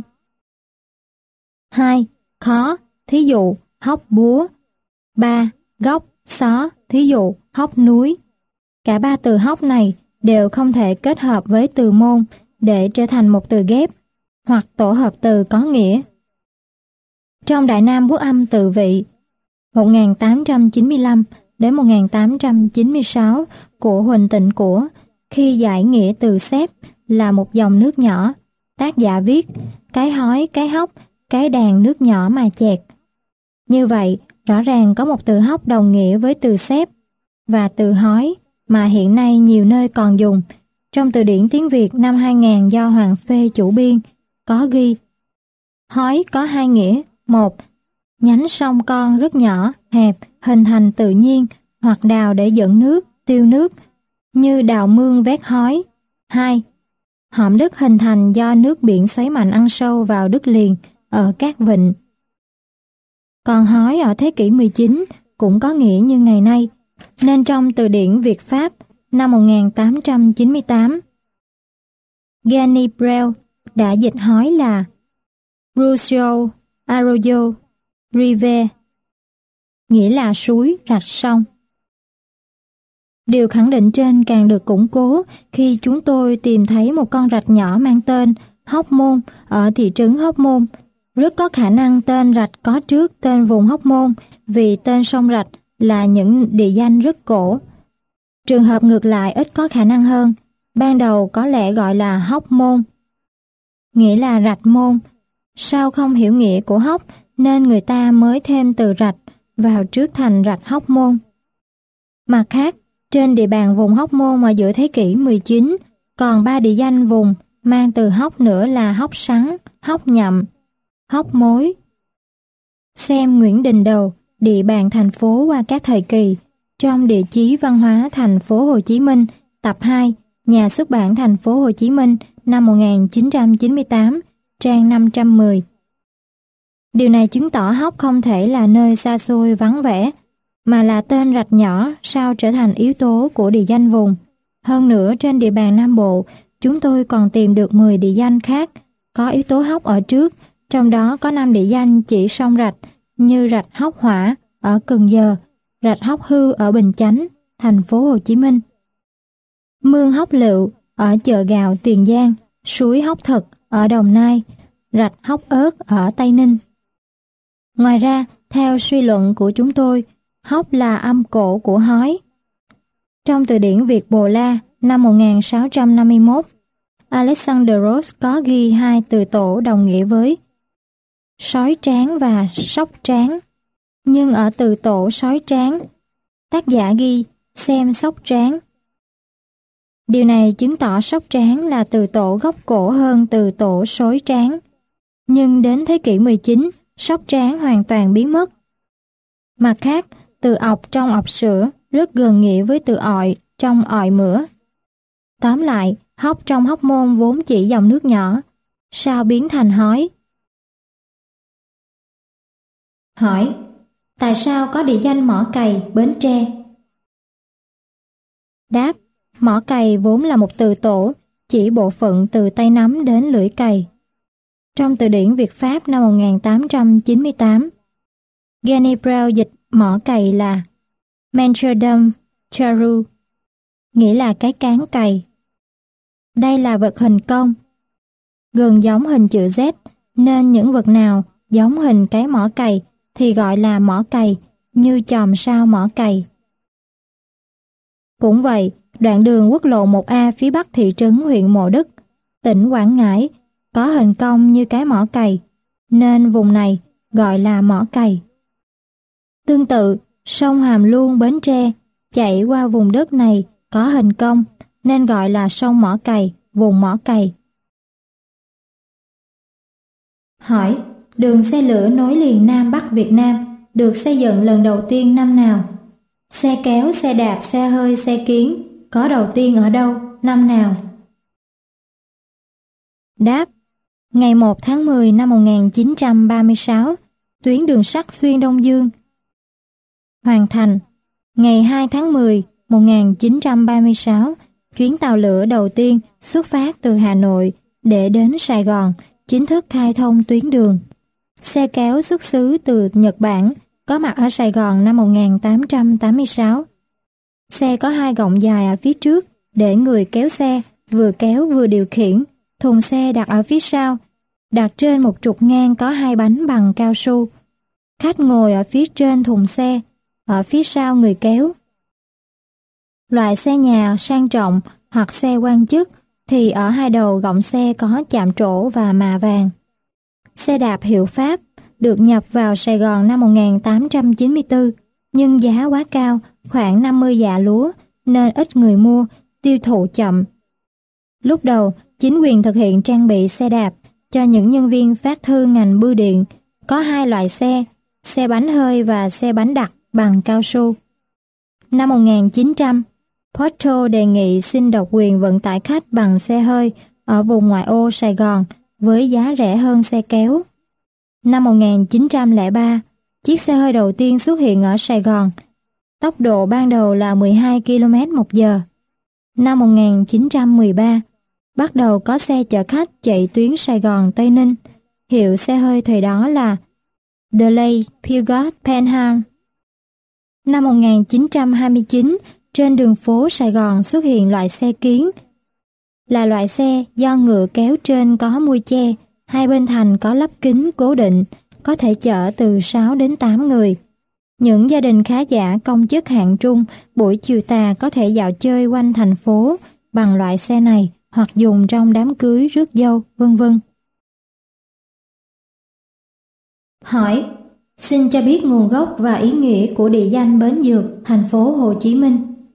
Hai, khó, thí dụ hóc búa. Ba, góc, xó, thí dụ hóc núi. Cả ba từ hóc này đều không thể kết hợp với từ môn để trở thành một từ ghép hoặc tổ hợp từ có nghĩa. Trong Đại Nam Quốc âm Tự Vị một nghìn tám trăm chín mươi lăm đến một nghìn tám trăm chín mươi sáu của Huỳnh Tịnh Của, khi giải nghĩa từ xếp là một dòng nước nhỏ, tác giả viết cái hói, cái hóc, cái đàn nước nhỏ mà chẹt. Như vậy, rõ ràng có một từ hóc đồng nghĩa với từ xếp và từ hói mà hiện nay nhiều nơi còn dùng. Trong từ điển tiếng Việt năm hai nghìn do Hoàng Phê chủ biên có ghi hói có hai nghĩa. Một, nhánh sông con rất nhỏ, hẹp, hình thành tự nhiên hoặc đào để dẫn nước, tiêu nước, như đào mương vét hói. Hai, hõm đất hình thành do nước biển xoáy mạnh ăn sâu vào đất liền ở các vịnh. Còn hói ở thế kỷ mười chín cũng có nghĩa như ngày nay, nên trong từ điển Việt Pháp năm một nghìn tám trăm chín mươi tám, Gany Brel đã dịch hói là Ruisseau, Arroyo, Rive, nghĩa là suối, rạch, sông. Điều khẳng định trên càng được củng cố khi chúng tôi tìm thấy một con rạch nhỏ mang tên Hóc Môn ở thị trấn Hóc Môn. Rất có khả năng tên rạch có trước tên vùng Hóc Môn vì tên sông rạch là những địa danh rất cổ. Trường hợp ngược lại ít có khả năng hơn, ban đầu có lẽ gọi là Hóc Môn, nghĩa là rạch môn. Sau không hiểu nghĩa của hóc nên người ta mới thêm từ rạch vào trước thành rạch Hóc Môn. Mặt khác, trên địa bàn vùng Hóc Môn ở giữa thế kỷ mười chín còn ba địa danh vùng mang từ hóc nữa là Hóc Sắn, Hóc Nhậm, Hóc Mối. Xem Nguyễn Đình Đầu, địa bàn thành phố qua các thời kỳ, trong địa chí văn hóa thành phố Hồ Chí Minh, tập hai, nhà xuất bản thành phố Hồ Chí Minh năm một nghìn chín trăm chín mươi tám, trang năm trăm mười. Điều này chứng tỏ Hóc không thể là nơi xa xôi vắng vẻ, mà là tên rạch nhỏ sau trở thành yếu tố của địa danh vùng. Hơn nữa, trên địa bàn Nam Bộ, chúng tôi còn tìm được mười địa danh khác có yếu tố Hóc ở trước, trong đó có năm địa danh chỉ sông rạch như rạch Hóc Hỏa ở Cần Giờ, rạch Hóc Hư ở Bình Chánh, thành phố Hồ Chí Minh, mương Hóc Lựu ở chợ Gạo, Tiền Giang, suối Hóc Thực ở Đồng Nai, rạch Hóc Ớt ở Tây Ninh. Ngoài ra, theo suy luận của chúng tôi, hóc là âm cổ của hói. Trong từ điển Việt Bồ La năm một nghìn sáu trăm năm mươi mốt, Alexander Ross có ghi hai từ tổ đồng nghĩa với sói tráng và sóc tráng. Nhưng ở từ tổ sói tráng, tác giả ghi xem sóc tráng. Điều này chứng tỏ sóc tráng là từ tổ gốc cổ hơn từ tổ sói tráng. Nhưng đến thế kỷ mười chín, sóc tráng hoàn toàn biến mất. Mặt khác, từ ọc trong ọc sữa rất gần nghĩa với từ ọi trong ọi mửa. Tóm lại, hóc trong hóc môn vốn chỉ dòng nước nhỏ, sao biến thành hói? Hỏi, tại sao có địa danh mỏ cày Bến Tre? Đáp, mỏ cày vốn là một từ tổ, chỉ bộ phận từ tay nắm đến lưỡi cày. Trong từ điển Việt Pháp năm một nghìn tám trăm chín mươi tám, Gany Brown dịch mỏ cày là Mancherdam Charu, nghĩa là cái cán cày. Đây là vật hình cong, gần giống hình chữ Z, nên những vật nào giống hình cái mỏ cày thì gọi là mỏ cày, như chòm sao mỏ cày. Cũng vậy, đoạn đường quốc lộ một A phía bắc thị trấn huyện Mộ Đức, tỉnh Quảng Ngãi, có hình cong như cái mỏ cày, nên vùng này gọi là mỏ cày. Tương tự, sông Hàm Luông Bến Tre chạy qua vùng đất này có hình cong, nên gọi là sông mỏ cày, vùng mỏ cày. Hỏi, đường xe lửa nối liền Nam Bắc Việt Nam được xây dựng lần đầu tiên năm nào? Xe kéo, xe đạp, xe hơi, xe kiến có đầu tiên ở đâu, năm nào? Đáp, ngày một tháng mười năm một nghìn chín trăm ba mươi sáu, tuyến đường sắt xuyên Đông Dương hoàn thành. Ngày hai tháng mười một nghìn chín trăm ba mươi sáu, chuyến tàu lửa đầu tiên xuất phát từ Hà Nội để đến Sài Gòn, chính thức khai thông tuyến đường. Xe kéo xuất xứ từ Nhật Bản có mặt ở Sài Gòn năm một nghìn tám trăm tám mươi sáu. Xe có hai gọng dài ở phía trước để người kéo xe vừa kéo vừa điều khiển, thùng xe đặt ở phía sau, đặt trên một trục ngang có hai bánh bằng cao su. Khách ngồi ở phía trên thùng xe, ở phía sau người kéo. Loại xe nhà sang trọng hoặc xe quan chức thì ở hai đầu gọng xe có chạm trổ và mạ vàng. Xe đạp hiệu Pháp được nhập vào Sài Gòn năm một nghìn tám trăm chín mươi tư, nhưng giá quá cao, khoảng năm mươi dạ lúa, nên ít người mua, tiêu thụ chậm. Lúc đầu, chính quyền thực hiện trang bị xe đạp cho những nhân viên phát thư ngành bưu điện, có hai loại xe, xe bánh hơi và xe bánh đặc bằng cao su. Năm một nghìn chín trăm, Porto đề nghị xin độc quyền vận tải khách bằng xe hơi ở vùng ngoại ô Sài Gòn với giá rẻ hơn xe kéo. Năm một nghìn chín trăm lẻ ba, chiếc xe hơi đầu tiên xuất hiện ở Sài Gòn. Tốc độ ban đầu là mười hai ki lô mét một giờ. Năm một nghìn chín trăm mười ba, bắt đầu có xe chở khách chạy tuyến Sài Gòn Tây Ninh. Hiệu xe hơi thời đó là Delay Peugeot Panhard. Năm một nghìn chín trăm hai mươi chín, trên đường phố Sài Gòn xuất hiện loại xe kiến, là loại xe do ngựa kéo trên có mui che, hai bên thành có lắp kính cố định, có thể chở từ sáu đến tám người. Những gia đình khá giả công chức hạng trung buổi chiều tà có thể dạo chơi quanh thành phố bằng loại xe này hoặc dùng trong đám cưới, rước dâu, vân vân. Hỏi, xin cho biết nguồn gốc và ý nghĩa của địa danh Bến Dược, thành phố Hồ Chí Minh.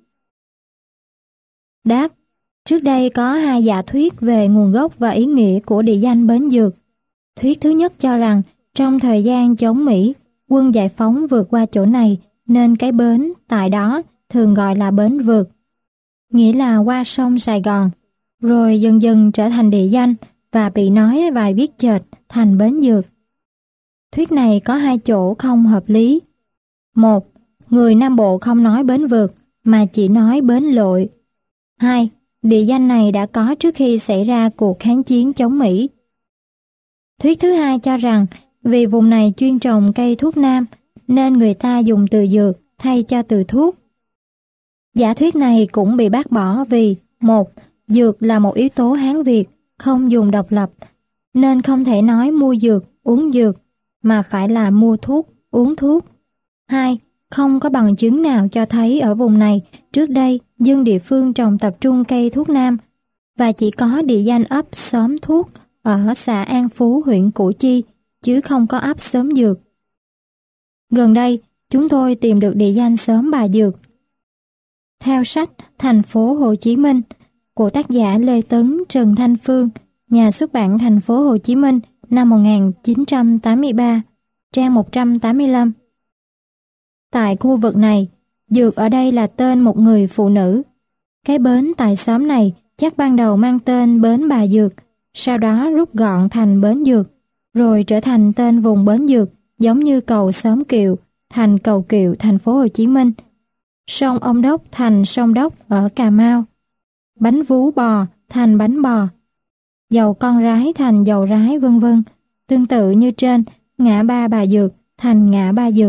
Đáp, trước đây có hai giả thuyết về nguồn gốc và ý nghĩa của địa danh Bến Dược. Thuyết thứ nhất cho rằng trong thời gian chống Mỹ, quân giải phóng vượt qua chỗ này nên cái bến tại đó thường gọi là bến vượt, nghĩa là qua sông Sài Gòn, rồi dần dần trở thành địa danh và bị nói và viết chệch thành Bến Dược. Thuyết này có hai chỗ không hợp lý. Một, người Nam Bộ không nói bến vượt mà chỉ nói bến lội. Hai, địa danh này đã có trước khi xảy ra cuộc kháng chiến chống Mỹ. Thuyết thứ hai cho rằng vì vùng này chuyên trồng cây thuốc nam nên người ta dùng từ dược thay cho từ thuốc. Giả thuyết này cũng bị bác bỏ vì một, dược là một yếu tố Hán Việt, không dùng độc lập, nên không thể nói mua dược, uống dược, mà phải là mua thuốc, uống thuốc. Hai, không có bằng chứng nào cho thấy ở vùng này trước đây dân địa phương trồng tập trung cây thuốc nam và chỉ có địa danh ấp xóm thuốc ở xã An Phú, huyện Củ Chi, chứ không có ấp xóm dược. Gần đây, chúng tôi tìm được địa danh xóm Bà Dược. Theo sách Thành phố Hồ Chí Minh của tác giả Lê Tấn, Trần Thanh Phương, nhà xuất bản Thành phố Hồ Chí Minh, năm một nghìn chín trăm tám mươi ba, trang một trăm tám mươi lăm. Tại khu vực này, Dược ở đây là tên một người phụ nữ. Cái bến tại xóm này chắc ban đầu mang tên bến Bà Dược, sau đó rút gọn thành bến Dược, rồi trở thành tên vùng bến Dược, giống như cầu xóm Kiệu thành cầu Kiệu thành phố Hồ Chí Minh, sông Ông Đốc thành sông Đốc ở Cà Mau, bánh vú bò thành bánh bò, dầu con rái thành dầu rái, vân vân. Tương tự như trên, ngã ba Bà Dược thành ngã ba Dược.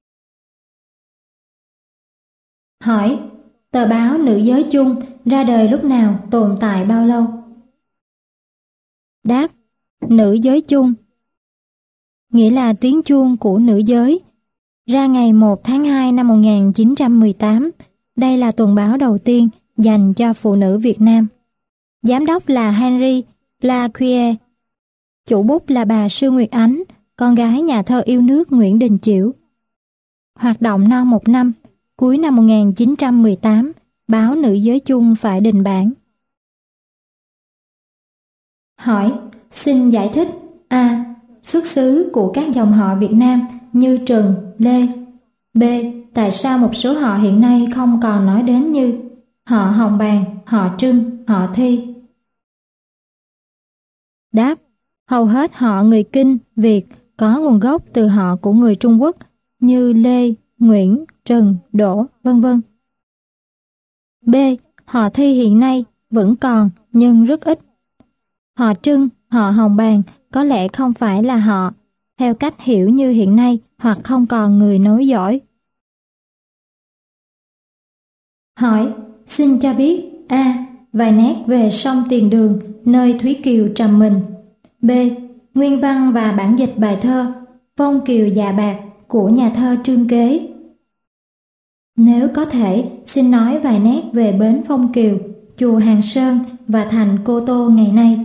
Hỏi: tờ báo Nữ Giới Chung ra đời lúc nào, tồn tại bao lâu? Đáp: Nữ Giới Chung nghĩa là tiếng chuông của nữ giới, ra ngày một tháng hai năm một nghìn chín trăm mười tám. Đây là tuần báo đầu tiên dành cho phụ nữ Việt Nam. Giám đốc là Henry Blaquier. Chủ bút là bà Sư Nguyệt Ánh, con gái nhà thơ yêu nước Nguyễn Đình Chiểu. Hoạt động non một năm, cuối năm một nghìn chín trăm mười tám, báo Nữ Giới Chung phải đình bản. Hỏi: xin giải thích A. Xuất xứ của các dòng họ Việt Nam như Trần, Lê. B. Tại sao một số họ hiện nay không còn nói đến như họ Hồng Bàng, họ Trưng, họ Thi? Đáp: hầu hết họ người Kinh, Việt có nguồn gốc từ họ của người Trung Quốc như Lê, Nguyễn, Trần, Đỗ, vân vân. B. Họ Thi hiện nay vẫn còn nhưng rất ít. Họ Trưng, họ Hồng Bàng có lẽ không phải là họ, theo cách hiểu như hiện nay, hoặc không còn người nối dõi. Hỏi: xin cho biết A. Vài nét về sông Tiền Đường, nơi Thúy Kiều trầm mình. B. Nguyên văn và bản dịch bài thơ Phong Kiều Dạ Bạc của nhà thơ Trương Kế. Nếu có thể, xin nói vài nét về bến Phong Kiều, chùa Hàng Sơn và thành Cô Tô ngày nay.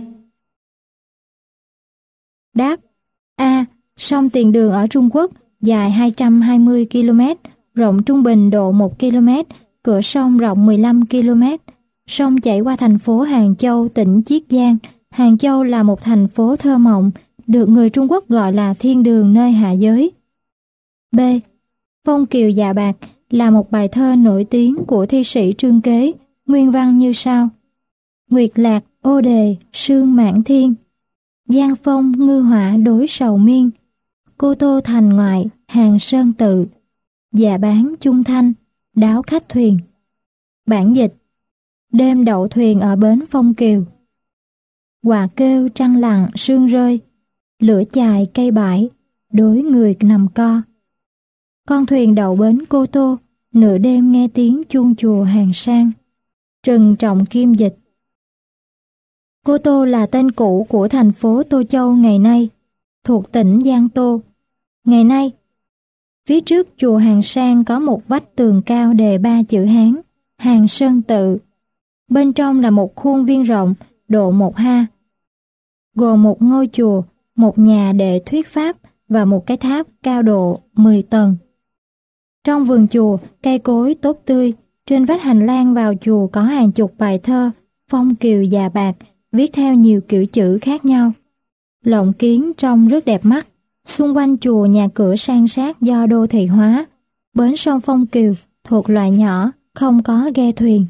Đáp: A. Sông Tiền Đường ở Trung Quốc dài hai trăm hai mươi ki lô mét, rộng trung bình độ một ki lô mét, cửa sông rộng mười lăm ki lô mét. Sông chảy qua thành phố Hàng Châu, tỉnh Chiết Giang. Hàng Châu là một thành phố thơ mộng, được người Trung Quốc gọi là thiên đường nơi hạ giới. B. Phong Kiều Dạ Bạc là một bài thơ nổi tiếng của thi sĩ Trương Kế, nguyên văn như sau: Nguyệt lạc ô đề sương mãn thiên, giang phong ngư hỏa đối sầu miên, Cô Tô thành ngoại Hàng Sơn tự, dạ bán chung thanh đáo khách thuyền. Bản dịch: đêm đậu thuyền ở bến Phong Kiều, quạ kêu trăng lặng sương rơi, lửa chài cây bãi đối người nằm co. Con thuyền đậu bến Cô Tô, nửa đêm nghe tiếng chuông chùa Hàng Sang. Trần Trọng Kim dịch. Cô Tô là tên cũ của thành phố Tô Châu ngày nay, thuộc tỉnh Giang Tô. Ngày nay, phía trước chùa Hàng Sang có một vách tường cao đề ba chữ Hán, Hàng Sơn tự. Bên trong là một khuôn viên rộng, độ một ha, gồm một ngôi chùa, một nhà để thuyết pháp và một cái tháp cao độ mười tầng. Trong vườn chùa, cây cối tốt tươi, trên vách hành lang vào chùa có hàng chục bài thơ Phong Kiều Dạ Bạc, viết theo nhiều kiểu chữ khác nhau. Lộng kiến trông rất đẹp mắt. Xung quanh chùa nhà cửa san sát do đô thị hóa. Bến sông Phong Kiều thuộc loại nhỏ, không có ghe thuyền.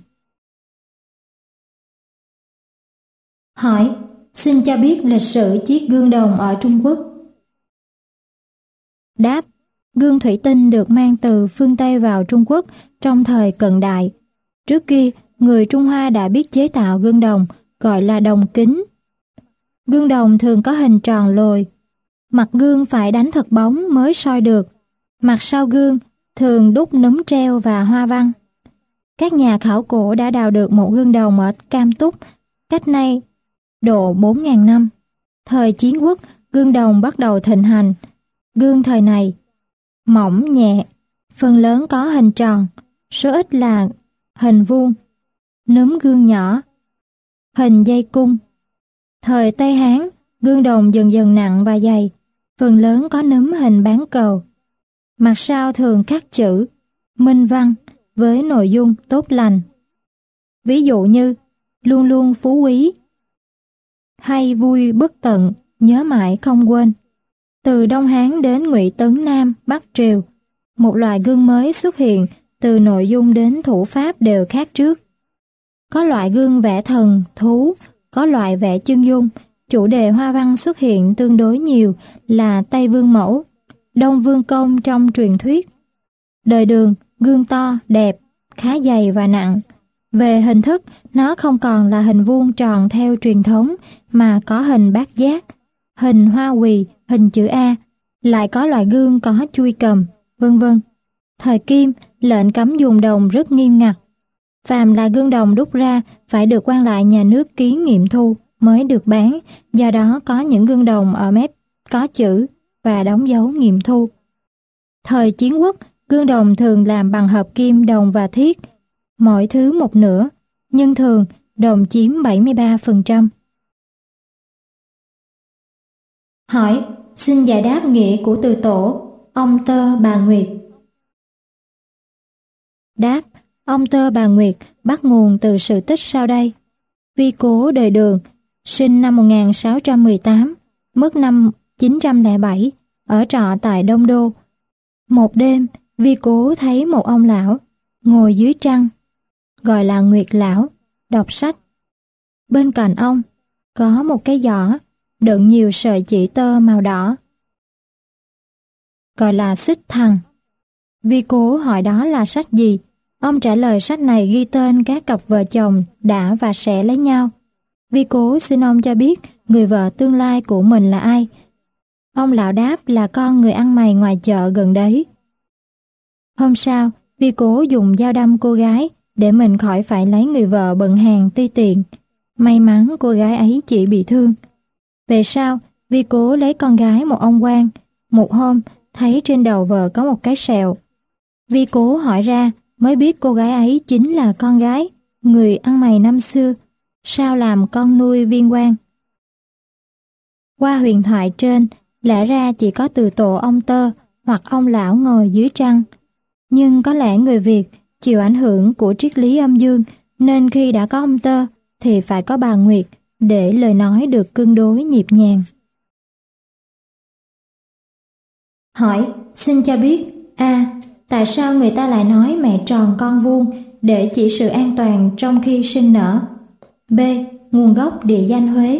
Hỏi: xin cho biết lịch sử chiếc gương đồng ở Trung Quốc. Đáp: gương thủy tinh được mang từ phương Tây vào Trung Quốc trong thời cận đại. Trước kia, người Trung Hoa đã biết chế tạo gương đồng, gọi là đồng kính. Gương đồng thường có hình tròn lồi. Mặt gương phải đánh thật bóng mới soi được. Mặt sau gương thường đúc núm treo và hoa văn. Các nhà khảo cổ đã đào được một gương đồng ở Cam Túc, cách nay độ bốn nghìn năm. Thời Chiến Quốc, gương đồng bắt đầu thịnh hành. Gương thời này mỏng nhẹ, phần lớn có hình tròn, số ít là hình vuông, núm gương nhỏ, hình dây cung. Thời Tây Hán, gương đồng dần dần nặng và dày, phần lớn có núm hình bán cầu. Mặt sau thường khắc chữ minh văn với nội dung tốt lành. Ví dụ như luôn luôn phú quý hay vui bất tận, nhớ mãi không quên. Từ Đông Hán đến Ngụy Tấn Nam, Bắc Triều, một loại gương mới xuất hiện, từ nội dung đến thủ pháp đều khác trước. Có loại gương vẽ thần, thú, có loại vẽ chân dung. Chủ đề hoa văn xuất hiện tương đối nhiều là Tây Vương mẫu, Đông Vương công trong truyền thuyết. Đời Đường, gương to, đẹp, khá dày và nặng. Về hình thức, nó không còn là hình vuông tròn theo truyền thống mà có hình bát giác, hình hoa quỳ, hình chữ A, lại có loại gương có chui cầm, vân vân. Thời Kim, lệnh cấm dùng đồng rất nghiêm ngặt. Phàm là gương đồng đúc ra phải được quan lại nhà nước ký nghiệm thu mới được bán, do đó có những gương đồng ở mép có chữ và đóng dấu nghiệm thu. Thời Chiến Quốc, gương đồng thường làm bằng hợp kim, đồng và thiết, mỗi thứ một nửa, nhưng thường đồng chiếm bảy mươi ba phần trăm. Hỏi, xin giải đáp nghĩa của từ tổ ông Tơ Bà Nguyệt. Đáp, ông Tơ Bà Nguyệt bắt nguồn từ sự tích sau đây. Vi Cố đời Đường, sinh năm một nghìn sáu trăm mười tám, mất năm chín trăm lẻ bảy, ở trọ tại Đông Đô. Một đêm, Vi Cố thấy một ông lão ngồi dưới trăng, gọi là Nguyệt Lão, đọc sách. Bên cạnh ông có một cái giỏ đựng nhiều sợi chỉ tơ màu đỏ, gọi là xích thần. Vi Cố hỏi đó là sách gì. Ông trả lời sách này ghi tên các cặp vợ chồng đã và sẽ lấy nhau. Vi Cố xin ông cho biết người vợ tương lai của mình là ai. Ông lão đáp là con người ăn mày ngoài chợ gần đấy. Hôm sau, Vi Cố dùng dao đâm cô gái để mình khỏi phải lấy người vợ bận hàng ti tiện. May mắn cô gái ấy chỉ bị thương. Về sau, Vi Cố lấy con gái một ông quan. Một hôm, thấy trên đầu vợ có một cái sẹo. Vi Cố hỏi ra mới biết cô gái ấy chính là con gái người ăn mày năm xưa, sao làm con nuôi viên quan. Qua huyền thoại trên, lẽ ra chỉ có từ tổ ông Tơ hoặc ông lão ngồi dưới trăng. Nhưng có lẽ người Việt chịu ảnh hưởng của triết lý âm dương, nên khi đã có ông Tơ thì phải có bà Nguyệt để lời nói được cân đối nhịp nhàng. Hỏi, xin cho biết A. Tại sao người ta lại nói mẹ tròn con vuông để chỉ sự an toàn trong khi sinh nở? B. Nguồn gốc địa danh Huế.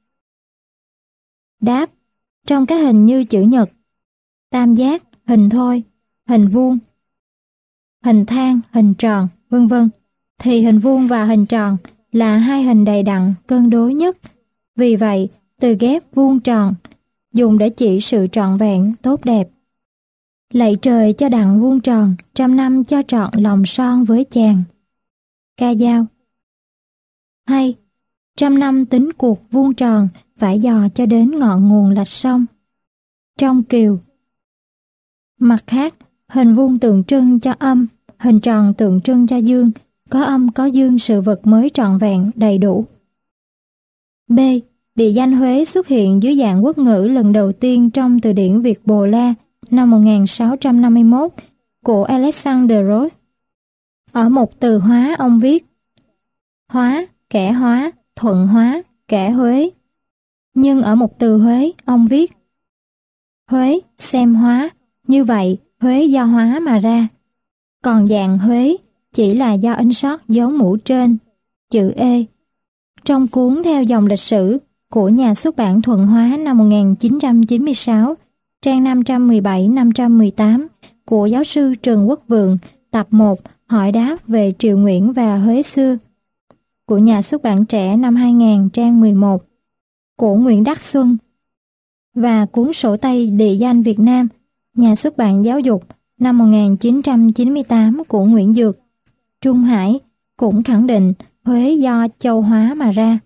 Đáp, trong các hình như chữ nhật, tam giác, hình thoi, hình vuông, hình thang, hình tròn, vân vân, thì hình vuông và hình tròn là hai hình đầy đặn, cân đối nhất. Vì vậy, từ ghép vuông tròn dùng để chỉ sự trọn vẹn, tốt đẹp. Lạy trời cho đặng vuông tròn, trăm năm cho trọn lòng son với chàng. Ca dao. Hay, trăm năm tính cuộc vuông tròn, phải dò cho đến ngọn nguồn lạch sông. Trong Kiều. Mặt khác, hình vuông tượng trưng cho âm, hình tròn tượng trưng cho dương, có âm có dương sự vật mới trọn vẹn, đầy đủ. B. Địa danh Huế xuất hiện dưới dạng quốc ngữ lần đầu tiên trong từ điển Việt Bồ La năm một nghìn sáu trăm năm mươi mốt của Alexander Ross. Ở một từ hóa ông viết hóa, kẻ hóa, thuận hóa, kẻ Huế. Nhưng ở một từ Huế ông viết Huế, xem hóa, như vậy Huế do hóa mà ra. Còn dạng Huế chỉ là do in sót dấu mũ trên, chữ E. Trong cuốn Theo dòng lịch sử của nhà xuất bản Thuận Hóa năm một nghìn chín trăm chín mươi sáu, trang năm trăm mười bảy năm trăm mười tám của giáo sư Trần Quốc Vượng, tập một hỏi đáp về Triều Nguyễn và Huế xưa, của nhà xuất bản Trẻ năm hai nghìn, trang mười một, của Nguyễn Đắc Xuân, và cuốn Sổ Tay Địa danh Việt Nam, nhà xuất bản Giáo dục năm một nghìn chín trăm chín mươi tám của Nguyễn Dược, Trung Hải, cũng khẳng định Huế do châu hóa mà ra.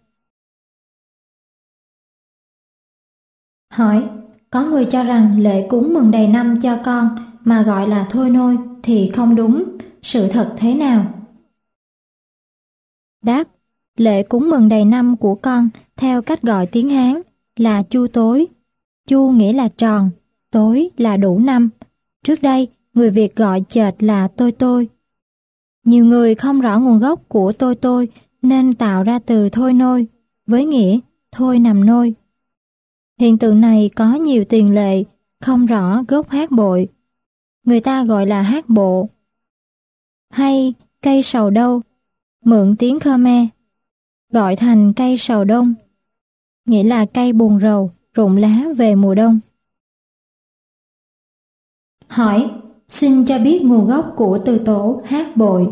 Hỏi, có người cho rằng lễ cúng mừng đầy năm cho con mà gọi là thôi nôi thì không đúng, sự thật thế nào? Đáp, lễ cúng mừng đầy năm của con theo cách gọi tiếng Hán là chu tối. Chu nghĩa là tròn, tối là đủ năm. Trước đây, người Việt gọi chệch là tôi tôi. Nhiều người không rõ nguồn gốc của tôi tôi nên tạo ra từ thôi nôi với nghĩa thôi nằm nôi. Hiện tượng này có nhiều tiền lệ, không rõ gốc hát bội. Người ta gọi là hát bộ. Hay cây sầu đâu, mượn tiếng Khmer, gọi thành cây sầu đông, nghĩa là cây buồn rầu, rụng lá về mùa đông. Hỏi, xin cho biết nguồn gốc của từ tổ hát bội.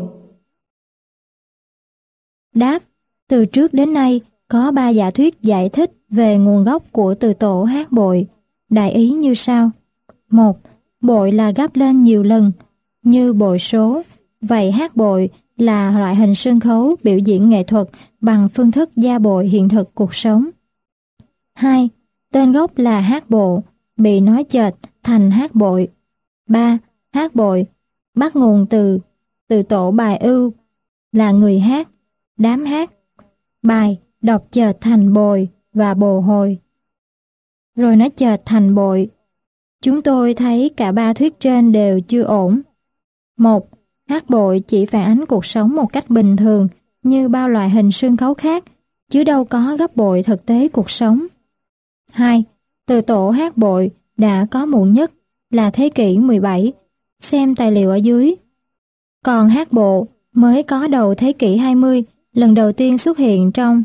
Đáp, từ trước đến nay có ba giả thuyết giải thích về nguồn gốc của từ tổ hát bội, đại ý như sau. Một, bội là gấp lên nhiều lần, như bội số. Vậy hát bội là loại hình sân khấu biểu diễn nghệ thuật bằng phương thức gia bội hiện thực cuộc sống. Hai, tên gốc là hát bộ, bị nói chệch thành hát bội. Ba, hát bội bắt nguồn từ từ tổ bài ưu là người hát, đám hát. Bài đọc chệch thành bồi và bồ hồi, rồi nó chệch thành bội. Chúng tôi thấy cả ba thuyết trên đều chưa ổn. Một, hát bội chỉ phản ánh cuộc sống một cách bình thường như bao loại hình sân khấu khác, chứ đâu có gấp bội thực tế cuộc sống. Hai, từ tổ hát bội đã có muộn nhất là thế kỷ mười bảy, xem tài liệu ở dưới. Còn hát bộ mới có đầu thế kỷ hai mươi, lần đầu tiên xuất hiện trong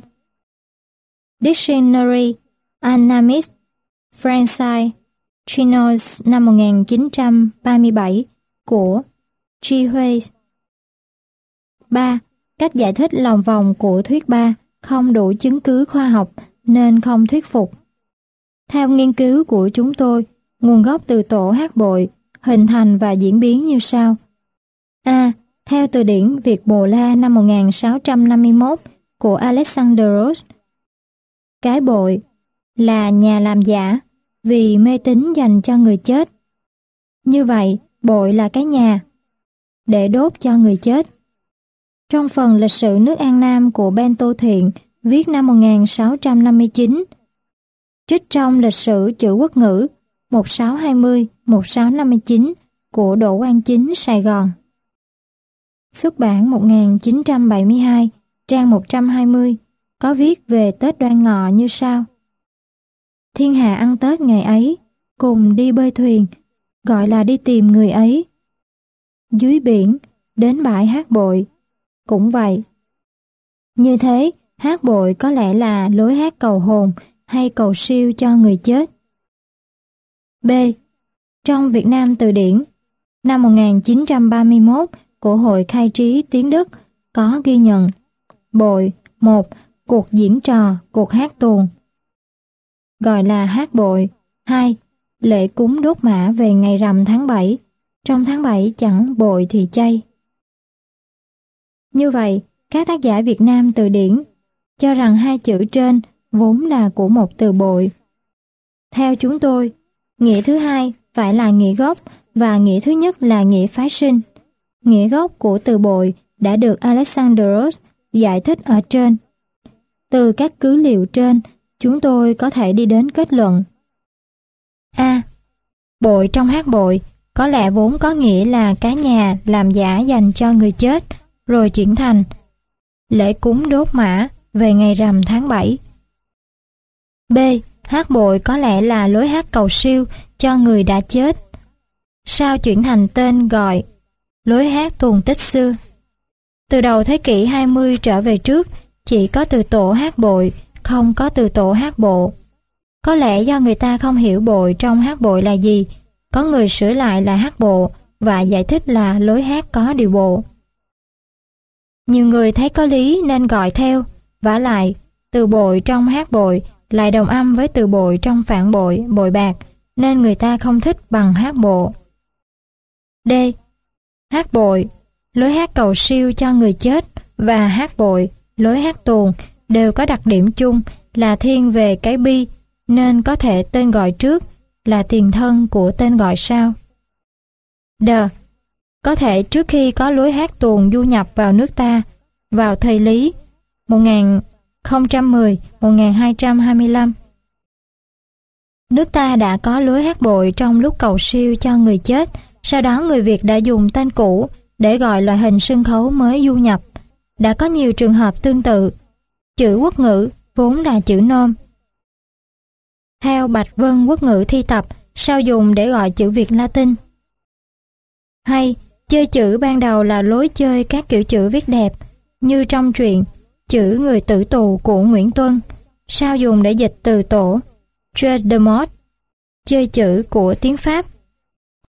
Dictionary Anamist Français Chinois năm một nghìn chín trăm ba mươi bảy của G. Huê. Ba, cách giải thích lòng vòng của thuyết ba không đủ chứng cứ khoa học nên không thuyết phục. Theo nghiên cứu của chúng tôi, nguồn gốc từ tổ hát bội hình thành và diễn biến như sau. A. Theo từ điển Việt Bồ La năm một nghìn sáu trăm năm mươi mốt của Alexander Ross, cái bội là nhà làm giả vì mê tín dành cho người chết. Như vậy, bội là cái nhà để đốt cho người chết. Trong phần lịch sử nước An Nam của Ben Tô Thiện viết năm một nghìn sáu trăm năm mươi chín, trích trong lịch sử chữ quốc ngữ một nghìn sáu trăm hai mươi đến một nghìn sáu trăm năm mươi chín của Đỗ Quang Chính, Sài Gòn. Xuất bản một nghìn chín trăm bảy mươi hai, trang một trăm hai mươi, có viết về Tết Đoan Ngọ như sau. Thiên hạ ăn Tết ngày ấy, cùng đi bơi thuyền, gọi là đi tìm người ấy. Dưới biển, đến bãi hát bội, cũng vậy. Như thế, hát bội có lẽ là lối hát cầu hồn hay cầu siêu cho người chết. B. Trong Việt Nam Từ điển, năm một nghìn chín trăm ba mươi mốt của Hội Khai trí tiếng Đức có ghi nhận bội, một, cuộc diễn trò, cuộc hát tuồng, gọi là hát bội. Hai, lễ cúng đốt mã về ngày rằm tháng bảy, trong tháng bảy chẳng bội thì chay. Như vậy, các tác giả Việt Nam Từ điển cho rằng hai chữ trên vốn là của một từ bội. Theo chúng tôi, nghĩa thứ hai phải là nghĩa gốc và nghĩa thứ nhất là nghĩa phái sinh. Nghĩa gốc của từ bội đã được Alexander Ross giải thích ở trên. Từ các cứ liệu trên, chúng tôi có thể đi đến kết luận. A. Bội trong hát bội có lẽ vốn có nghĩa là cái nhà làm giả dành cho người chết, rồi chuyển thành lễ cúng đốt mã về ngày rằm tháng bảy. B. Hát bội có lẽ là lối hát cầu siêu cho người đã chết, sau chuyển thành tên gọi lối hát tuồng tích xưa. Từ đầu thế kỷ hai mươi trở về trước, chỉ có từ tổ hát bội, không có từ tổ hát bộ. Có lẽ do người ta không hiểu bội trong hát bội là gì, có người sửa lại là hát bộ và giải thích là lối hát có điều bộ. Nhiều người thấy có lý nên gọi theo, vả lại, từ bội trong hát bội lại đồng âm với từ bội trong phản bội, bội bạc, nên người ta không thích bằng hát bộ. D. Hát bội, lối hát cầu siêu cho người chết và hát bội, lối hát tuồng đều có đặc điểm chung là thiên về cái bi, nên có thể tên gọi trước là tiền thân của tên gọi sau. D. Có thể trước khi có lối hát tuồng du nhập vào nước ta, vào thời Lý một nghìn không trăm mười đến một nghìn hai trăm hai mươi lăm, nước ta đã có lối hát bội trong lúc cầu siêu cho người chết. Sau đó người Việt đã dùng tên cũ để gọi loại hình sân khấu mới du nhập. Đã có nhiều trường hợp tương tự. Chữ quốc ngữ vốn là chữ nôm. Theo Bạch Vân Quốc ngữ thi tập, sao dùng để gọi chữ Việt Latin? Hay, chơi chữ ban đầu là lối chơi các kiểu chữ viết đẹp, như trong truyện Chữ người tử tù của Nguyễn Tuân, sao dùng để dịch từ tổ Jeu de mots, chơi chữ của tiếng Pháp.